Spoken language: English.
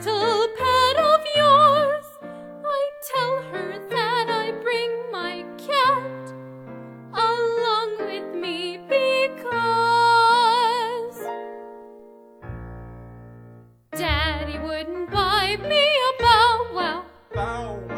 little pet of yours. I tell her that I bring my cat along with me because Daddy wouldn't buy me a bow wow. Bow